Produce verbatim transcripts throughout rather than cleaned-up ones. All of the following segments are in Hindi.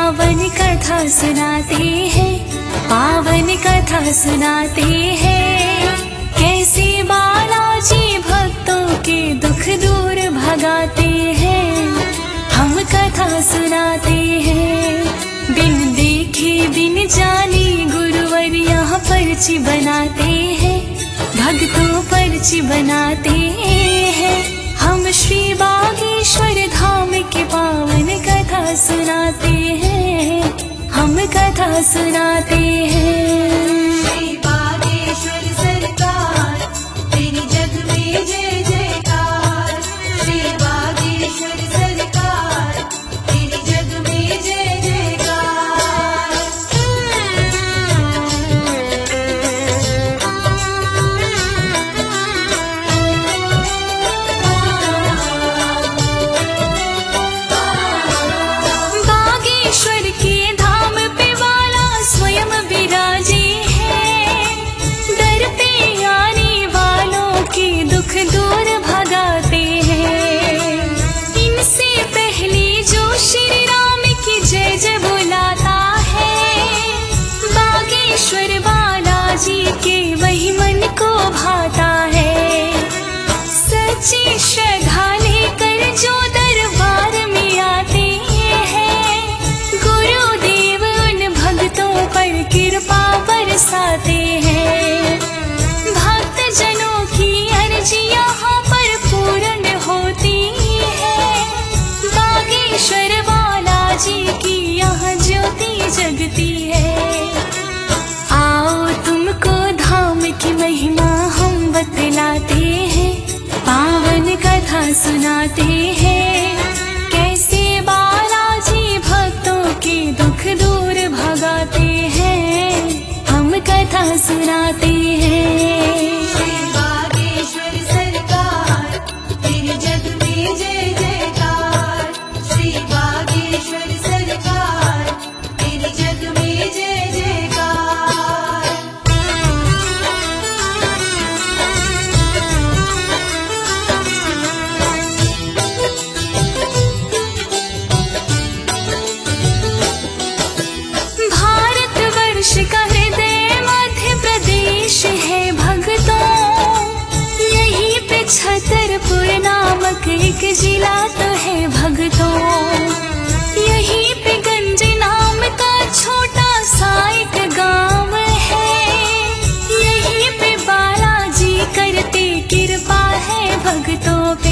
पावन कथा सुनाते हैं, पावन कथा सुनाते हैं। कैसे बालाजी भक्तों के दुख दूर भगाते हैं, हम कथा सुनाते हैं। बिन देखे बिन जाने गुरुवर यहाँ पर्ची बनाते हैं, भक्तों पर्ची बनाते हैं। हम श्री बागेश्वर धाम के पावन कथा सुनाते हैं, हम कथा सुनाते हैं। श्री बागेश्वर सरकार तेरी जग में जय जयकार, श्री बागेश्वर सरकार तेरी जग में जय जयकार। बागेश्वर के धाम पे वाला स्वयं विराजे हैं, दर पे आने वालों के दुख दूर भगाते हैं। इनसे पहले जो श्री राम की जय जय बुलाता है, बागेश्वर बालाजी के वही मन को भाता है। सच्ची श्रद्धा लेकर जो दरबार में आते हैं, गुरुदेव उन भक्तों पर कृपा बरसाते हैं। भक्त जनों की अर्जी यहाँ पर पूर्ण होती है, बागेश्वर बालाजी की यहाँ ज्योति जगती है। आओ तुमको धाम की महिमा हम बतलाते हैं, पावन कथा सुनाते हैं। कैसे बालाजी भक्तों के दुख दूर भगाते हैं, हम कथा सुनाते हैं। श्री बागेश्वर सरकार तेरी जग में जय जयकार, श्री बागेश्वर सरकार तेरी जग में जय जयकार। भारतवर्ष का हृदय मध्य प्रदेश है भक्तों, यहीं पे छतरपुर नामक एक जिला तो है भक्तों। यहीं पे गंज नाम का छोटा सा एक गांव है, यहीं पे बालाजी करते कृपा है भक्तों पे।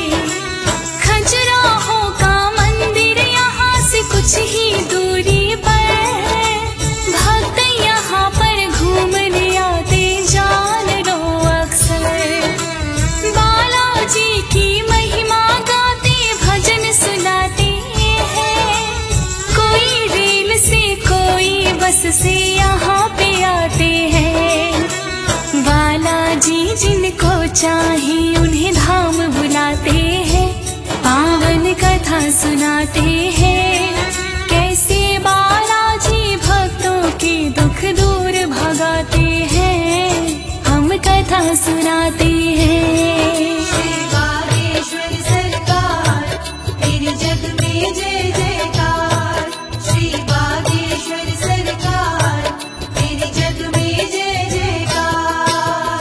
खजुराहो का मंदिर यहाँ से कुछ ही दूरी पर, भक्त यहाँ पर घूमने आते जान लो अक्सर। बालाजी की महिमा गाते भजन सुनाते हैं, कोई रेल से कोई बस से यहाँ पे आते हैं। बालाजी जिनको चाहे उन्हें धाम बुलाते हैं, पावन कथा सुनाते हैं। कैसे बालाजी भक्तों के दुख दूर भगाते हैं, हम कथा सुनाते हैं। श्री बागेश्वर सरकार तेरी जग में जय जयकार, श्री बागेश्वर सरकार तेरी जग में जय जयकार।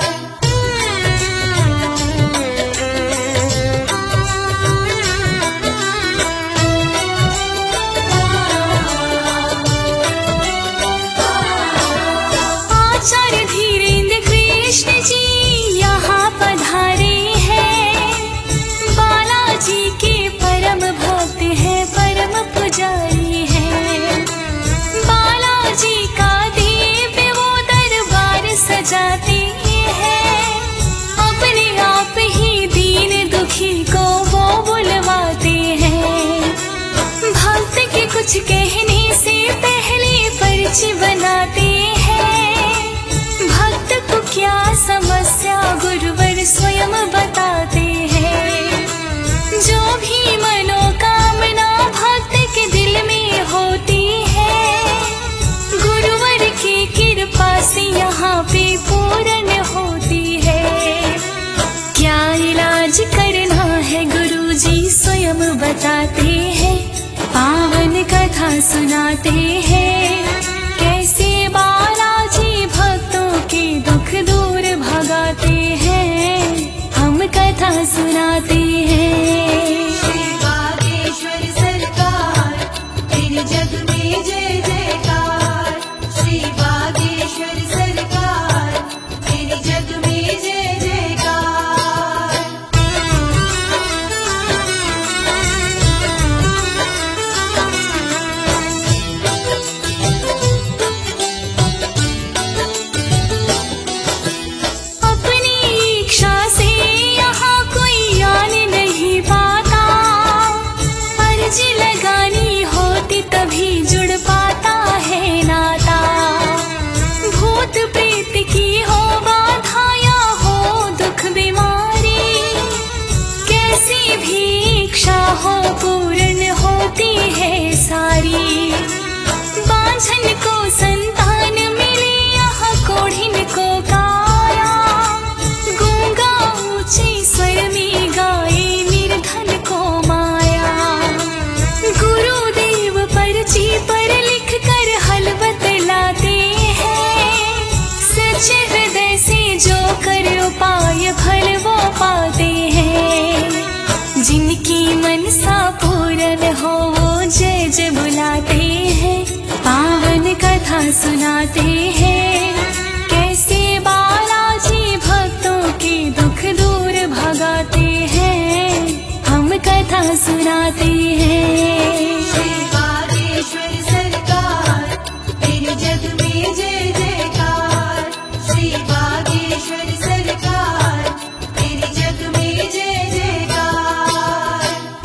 आचार्य धीरेन्द्र कृष्ण जी यहाँ पधारे हैं, बालाजी के परम भक्त हैं, परम पुजारी हैं। बालाजी का दिव्य वो दरबार सजाते हैं, अपने आप ही दीन दुखी को वो बुलवाते हैं। भक्त के कुछ कहने से पहले पर्ची बनाते हैं, भक्त को क्या समस्या गुरुवर स्वयं बताते हैं। जो भी मनोकामना भक्त के दिल में होती है, गुरुवर की कृपा से यहाँ पे पूर्ण होती है। क्या इलाज करना है गुरुजी स्वयं बताते हैं, पावन कथा सुनाते हैं, कैसे बालाजी भक्तों के दुख दूर भगाते हैं, हम कथा सुनाते हैं। श्री बागेश्वर सरकार तेरे जग में जय जयकार। श्री बागेश्वर सरकार तेरे जग में जय जयकार। अपनी इच्छा से यहाँ कोई आने नहीं पाता, अर्जी लगानी होती तभी जुड़ पाता है नाता। भूत प्रेत की हो बाधा या हो दुख बीमारी, कैसी भी इच्छा हो पूर्ण होती है सारी। बांझन को संतान मिली, यहाँ कोढ़िन को काया, गूंगा ऊंचे स्वर में गाए निर्धन को माया। गुरुदेव पर्ची पर लिख कर हल बतलाते हैं, सच्चे हृदय से जो कर उपाय फल वो पाते हैं। जिनकी मनसा पूर्ण हो वो जय जय बुलाते हैं, पावन कथा सुनाते हैं, कैसे बालाजी भक्तों के दुख दूर भगाते हैं, हम कथा सुनाते हैं। श्री बागेश्वर सरकार तेरे जग में जय जयकार। श्री बागेश्वर सरकार तेरे जग में जय जयकार।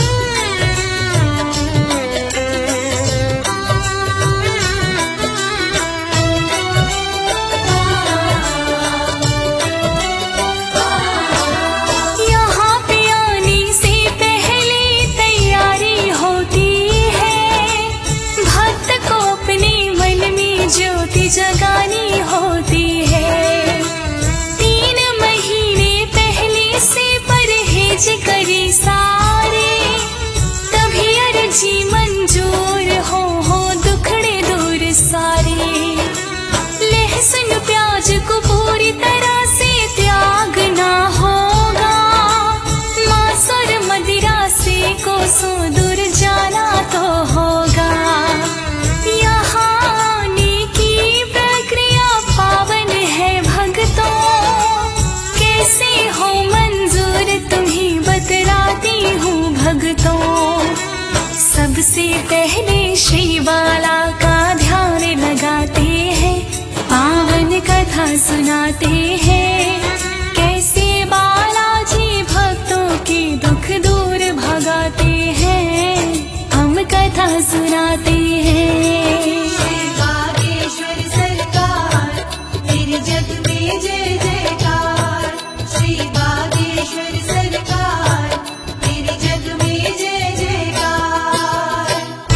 यहाँ पे आने से पहले तैयारी होती है, भक्त को अपने मन में ज्योति जगानी होती है। तीन महीने पहले से परहेज करे सारे, तभी अर्जी मंजूर हो हो दुखड़े दूर सारे। लहसुन प्याज को पूरी तरह से त्यागना होगा, मांस और मदिरा से कोसों दूर जाना तो होगा। यहाँ आने की प्रक्रिया पावन है भक्तों, कैसे हो मंजूर तुम्हें बतलाती हूँ भक्तों। सबसे पहले श्री बाला का ध्यान लगाते हैं, पावन कथा सुनाते हैं, कैसे बालाजी भक्तों के दुख दूर भगाते हैं, हम कथा सुनाते हैं। श्री बागेश्वर सरकार तेरे जग में जय जयकार। श्री बागेश्वर सरकार तेरे जग में जय जयकार।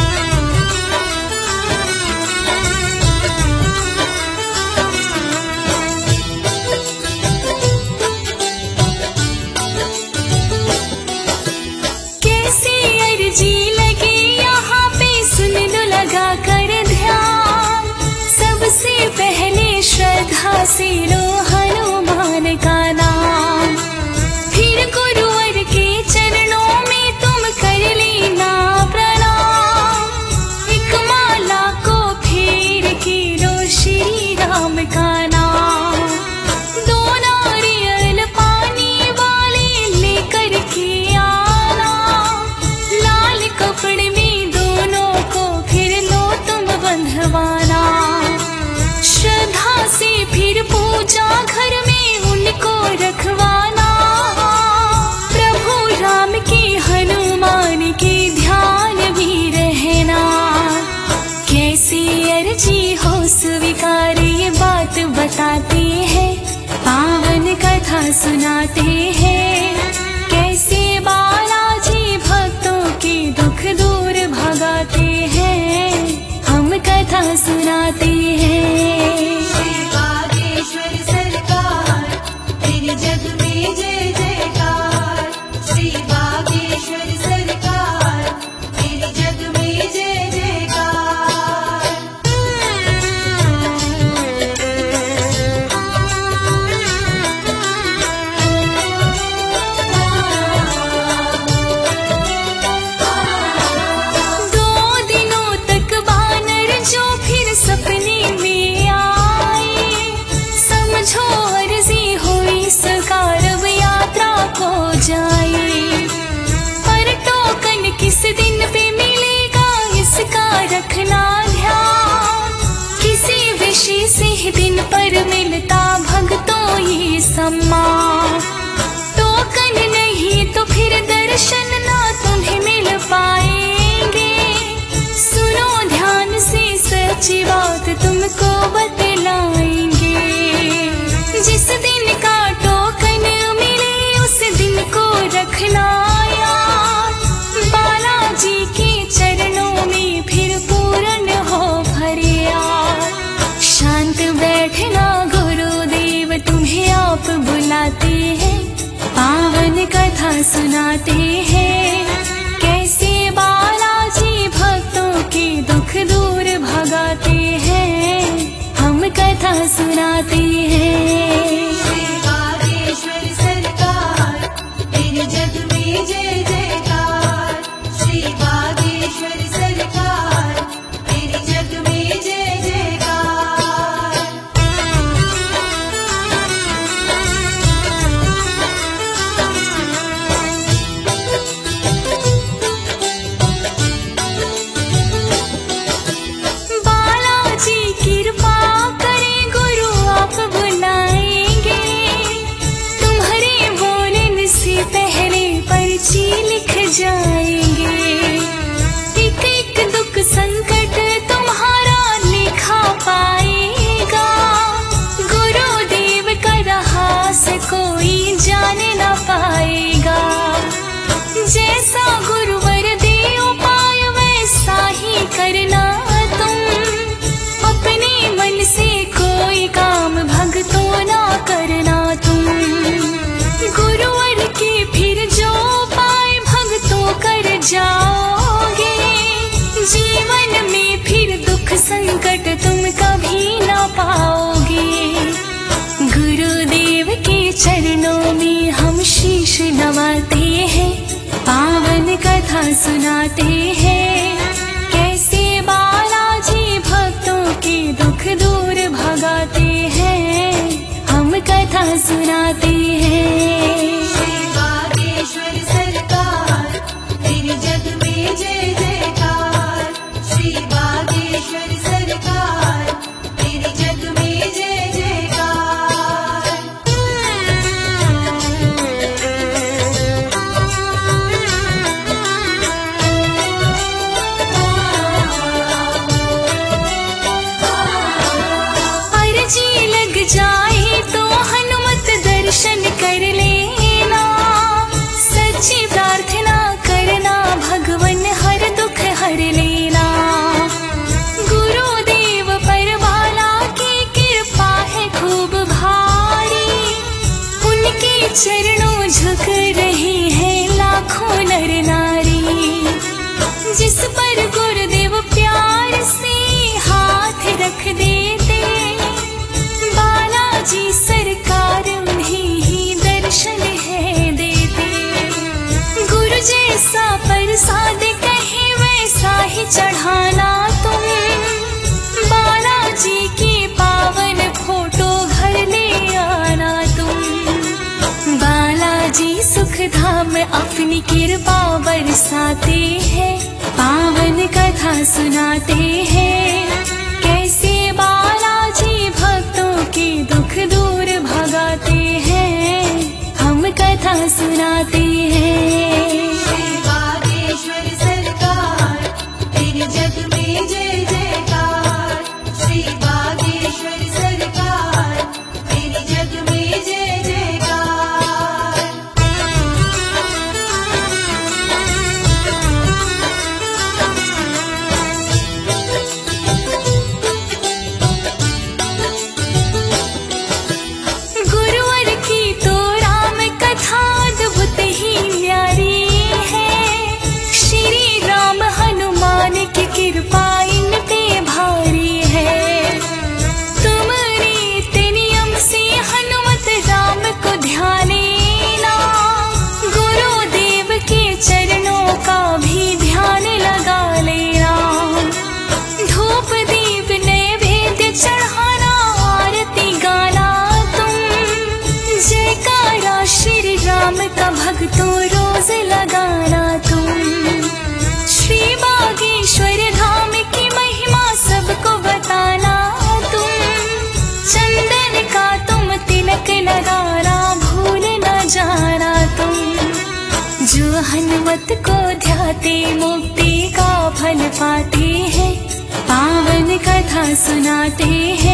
कैसी अर्जी लगी यहाँ पे सुन लो लगा कर ध्यान, सबसे पहले श्रद्धा से लो हनुमान का नाम। फिर गुरुवर के चरणों में तुम कर लेना प्रणाम, एक माला को फेर के लो श्री राम का नाम। दो नारियल पानी वाले लेकर के आना, लाल कपड़े में दोनों को फिर लो तुम बंधवाना। श्रद्धा से फिर पूजा घर में उनको रखवाना, प्रभु राम के हनुमान के ध्यान भी रहना। कैसी अर्जी हो स्वीकार ये बात बताते हैं, पावन कथा सुनाते हैं, कैसे बालाजी भक्तों के दुख दूर भगाते हैं, हम कथा सुनाते हैं। श्री बागेश्वर सरकार तेरे जग में जय जयकार। श्री बागेश्वर सरकार तेरे जग में जय जयकार। जाए। पर टोकन किस दिन पे मिलेगा इसका रखना ध्यान। किसी विशेष ही दिन पर मिलता भक्तों ये सम्मान। टोकन नहीं तो फिर दर्शन ना तुम्हें मिल पाएंगे। सुनो ध्यान से सच्ची बात तुमको बतलाएंगे। जिस दिन का टोकन मिले उस दिन को रखना याद। बालाजी के चरणों में फिर पूर्ण हो फरियाद। शांत बैठना गुरुदेव तुम्हें आप बुलाते हैं। पावन कथा सुनाते हैं। कैसे बालाजी भक्तों के दुख दूर भगाते हैं। हम कथा सुनाते हैं। श्री बागेश्वर सरकार तेरे जग में जय जयकार। श्री बागेश्वर सरकार तेरे जग में जय जयकार। बालाजी कृपा करें गुरु आप बुलाएंगे। तुम्हारे बोलने से पहले पर्ची लिख जाएंगे। एक एक दुख संकट तुम्हारा लिखा पाएगा। गुरुदेव का रहस्य कोई जान न पाएगा। जैसा गुरुवर दे उपाय वैसा ही करना तुम। अपने मन से कोई काम भक्तों ना करना तुम। गुरुवर के फिर जो उपाय भक्तों कर जाओगे। जीवन में फिर दुख संकट तुम कभी ना पाओगे। गुरुदेव के चरणों में हम शीश नवाते हैं। पावन कथा सुनाते हैं। कैसे बालाजी भक्तों के दुख दूर भगाते हैं। हम कथा सुनाते हैं। श्री बागेश्वर सरकार तेरे जग में जय जयकार। श्री बागेश्वर सरकार तेरे जग में जय जयकार। अर्जी लग जाए तो हनुमत दर्शन कर लेना। सच्ची प्रार्थना करना भगवन हर दुख हर लेना। गुरुदेव पर बाला की कृपा है खूब भारी। उनके चरणों झुक रहे हैं लाखों नर नारी। जिस पर गुरुदेव प्यार से हाथ रख देते। बालाजी सरकार उन्हें ही दर्शन है देते। गुरु जैसा प्रसाद कहे वैसा ही चढ़ाना तुम। बालाजी की पावन फोटो घर ले आना तुम। बालाजी सुख धाम अपनी कृपा बरसाते हैं। पावन कथा सुनाते हैं। कैसे बालाजी भक्तों के दुख दूर भगाते हैं। हम कथा सुनाते हैं। श्री बागेश्वर सरकार तेरे जग में जय जयकार। श्री बागेश्वर सरकार तेरे जग में जय जयकार। रोज लगाना तुम। श्री बागेश्वर धाम की महिमा सबको बताना तुम। चंदन का तुम तिलक लगाना भूल न जाना तुम। जो हनुमत को ध्याते मुक्ति का फल पाते हैं, पावन कथा सुनाते हैं।